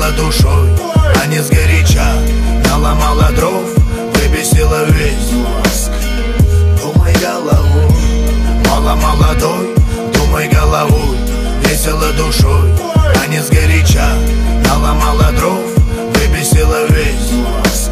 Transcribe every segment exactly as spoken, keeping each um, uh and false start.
весела душой, а не сгоряча. Наломала дров, выбесила весь мозг. Думай головой, мало молодой, думай головой, весела душой, а не сгоряча. Наломала дров, выбесила весь мозг.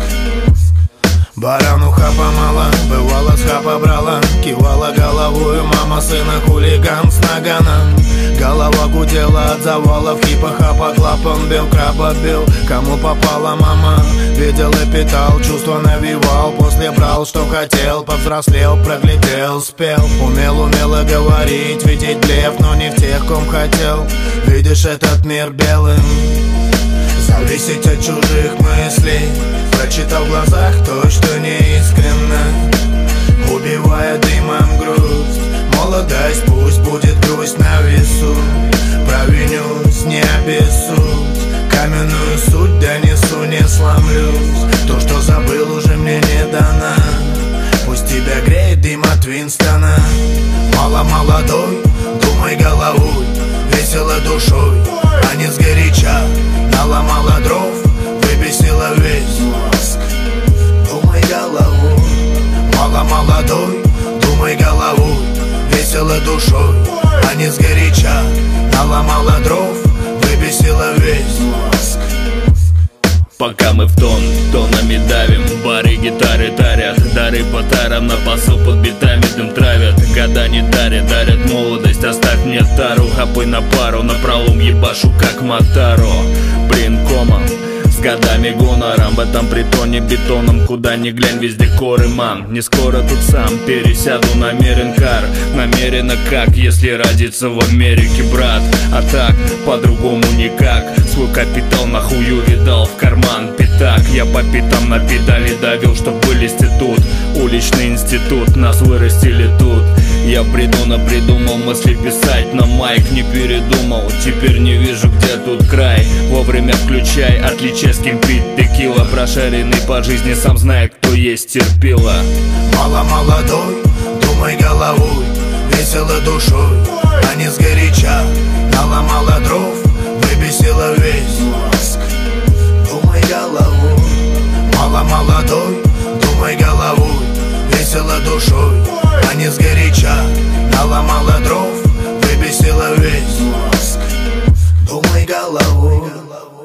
Барануха помала, бывало с хапа брала, кивала головою мама сына хулиган с нагана. Голова гудела от завалов, хипа-хапа, клапан бил, краба бил. Кому попала мама, видел и питал, чувства навевал. После брал, что хотел, повзрослел, проглядел, спел. Умел, умело говорить, видеть блеф, но не в тех, ком хотел. Видишь этот мир белым, зависеть от чужих мыслей. Прочитал в глазах то, что не искренно, убивая дымом грусть. Молодость, пусть будет грусть на весу. Провинюсь, не обессудь, каменную суть донесу, не сломлюсь. То, что забыл, уже мне не дано. Пусть тебя греет дым от Винстона. Мало молодой, думай головой, весела душой, а не сгоряча. Наломала дров, выбесила весь мозг. Думай головой, мало молодой, думай головой, весела душой, а не сгоряча. Наломала дров, выбесила весь мозг. Пока мы в тон, тонами давим, бары, гитары тарят, дары по тарам, на посыл под битами дым травят. Года не дарят, дарят молодость, оставь мне тару, хапы на пару, на пролом ебашу как Мотаро. Блин, комом, с годами гонором, в этом притоне бетоном, куда ни глянь, везде коры, мам. Не скоро тут сам пересяду, намерен кар, намеренно как, если родиться в Америке, брат. А так, по-другому никак, свой капитал нахую видал, в карман пятак. Я по пятам на педали давил, чтоб вылезти тут. Уличный институт, нас вырастили тут. Я придумал, придумал мысли писать, но майк не передумал. Теперь не вижу, где тут край. Вовремя включай, отличие с кем пить текила. Прошаренный по жизни, сам знает, кто есть терпила. Мало молодой, думай головой, весела душой, а не сгоряча. Наломала дров, выбесила весь мозг. Думай головой, мало молодой, думай головой, весела душой, а не сгоряча. Наломала дров, выбесила весь мозг. Думай головой.